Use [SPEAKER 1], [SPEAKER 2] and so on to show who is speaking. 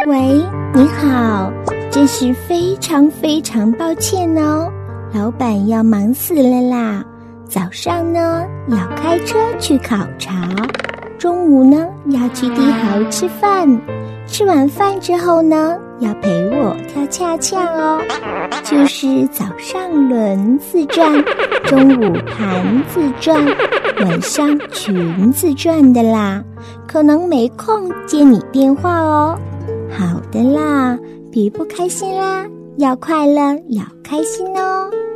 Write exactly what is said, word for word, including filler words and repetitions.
[SPEAKER 1] 喂，你好，真是非常非常抱歉哦，老板要忙死了啦。早上呢要开车去考察，中午呢要去帝豪吃饭，吃完饭之后呢要陪我跳恰恰哦，就是早上轮子转，中午盘子转，晚上裙子转的啦，可能没空接你电话哦。好的啦，别不开心啦，要快乐要开心哦。